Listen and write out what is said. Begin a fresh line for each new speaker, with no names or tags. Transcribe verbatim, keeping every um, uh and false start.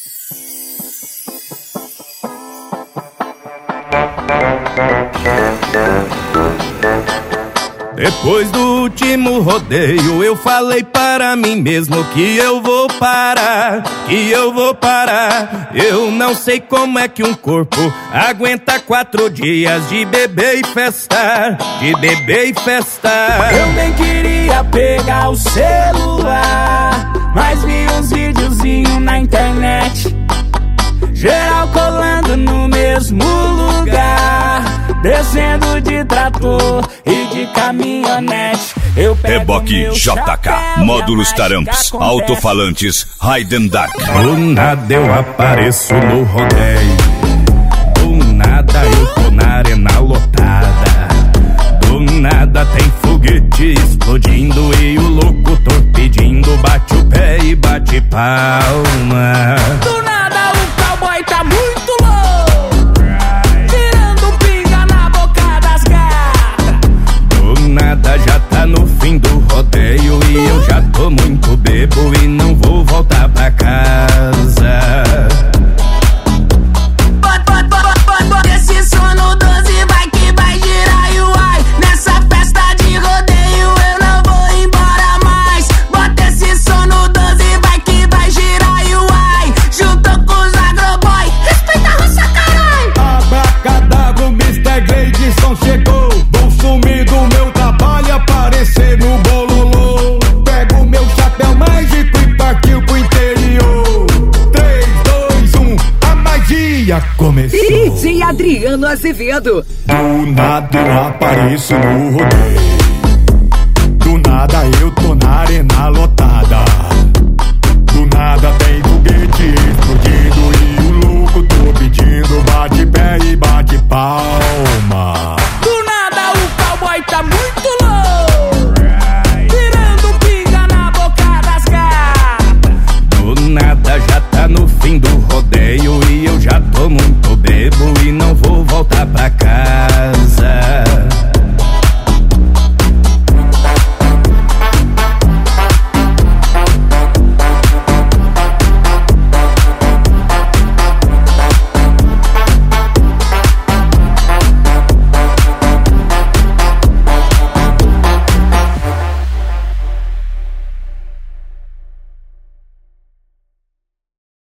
Depois do último rodeio eu falei para mim mesmo que eu vou parar, que eu vou parar. Eu não sei como é que um corpo aguenta quatro dias de beber e festar, de beber e festar.
Eu nem queria pegar o celular, mas vi uns videozinhos na internet, geral colando no mesmo lugar, descendo de trator e de caminhonete. Eu
Reboque J K, módulos taramps, alto-falantes, Hayden Dark.
Do nada eu apareço no rodeio, do nada eu tô na arena lotada, do nada tem foguete explodindo e o locutor pedindo bate o pé e bate palma.
Do nada o cowboy tá muito louco, tirando pinga na boca das gatas.
Do nada já tá no fim do rodeio e eu já tô muito bebo e não vou voltar pra casa.
Bota esse som no doze, vai que vai girar e uai. Nessa festa de rodeio eu não vou embora mais. Bota esse som no doze, vai que vai girar e uai. Juntou com os agroboy, respeita a roça, caralho.
Abracadabra, o mister Gleidson chegou. Vou sumir do meu trabalho, aparecer no bololô. Pego meu chapéu mágico e partiu pro interior. três, dois, um, a magia começou.
D J Adriano Azevedo.
Do nada eu apareço no rodeio, do nada eu tô na arena lotada, do nada